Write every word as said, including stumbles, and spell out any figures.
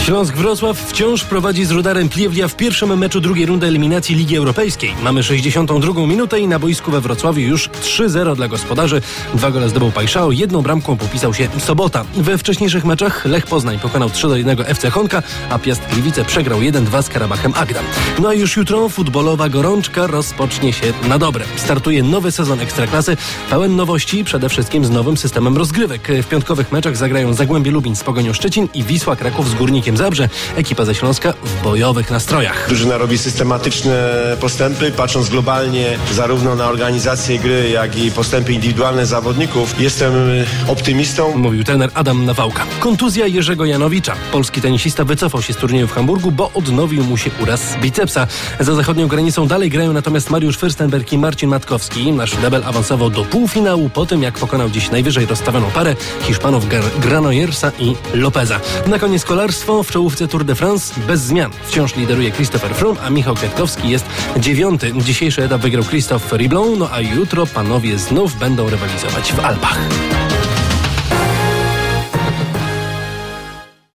Śląsk Wrocław wciąż prowadzi z Rudarem Pliewlia w pierwszym meczu drugiej rundy eliminacji Ligi Europejskiej. Mamy sześćdziestą drugą minutę i na boisku we Wrocławiu już trzy zero dla gospodarzy. Dwa gole zdobył Pajszao, jedną bramką popisał się Sobota. We wcześniejszych meczach Lech Poznań pokonał trzy do jednego F C Honka, a Piast Gliwice przegrał jeden dwa z Karabachem Agdam. No a już jutro futbolowa gorączka rozpocznie się na dobre. Startuje nowy sezon Ekstraklasy, pełen nowości, przede wszystkim z nowym systemem rozgrywek. W piątkowych meczach zagrają Zagłębie Lubin z Pogonią Szczecin i Wisła Kraków z Górnikiem Zabrze. Ekipa ze Śląska w bojowych nastrojach. Drużyna robi systematyczne postępy, patrząc globalnie zarówno na organizację gry, jak i postępy indywidualne zawodników. Jestem optymistą. Mówił trener Adam Nawałka. Kontuzja Jerzego Janowicza. Polski tenisista wycofał się z turnieju w Hamburgu, bo odnowił mu się uraz bicepsa. Za zachodnią granicą dalej grają natomiast Mariusz Fürstenberg i Marcin Matkowski. Nasz debel awansował do półfinału po tym, jak pokonał dziś najwyżej rozstawioną parę Hiszpanów Granollesa i Lopeza. Na koniec kolarstwo w czołówce Tour de France bez zmian. Wciąż lideruje Christopher Froome, a Michał Kwiatkowski jest dziewiąty. Dzisiejszy etap wygrał Christophe Riblon, no a jutro panowie znów będą rywalizować w Alpach.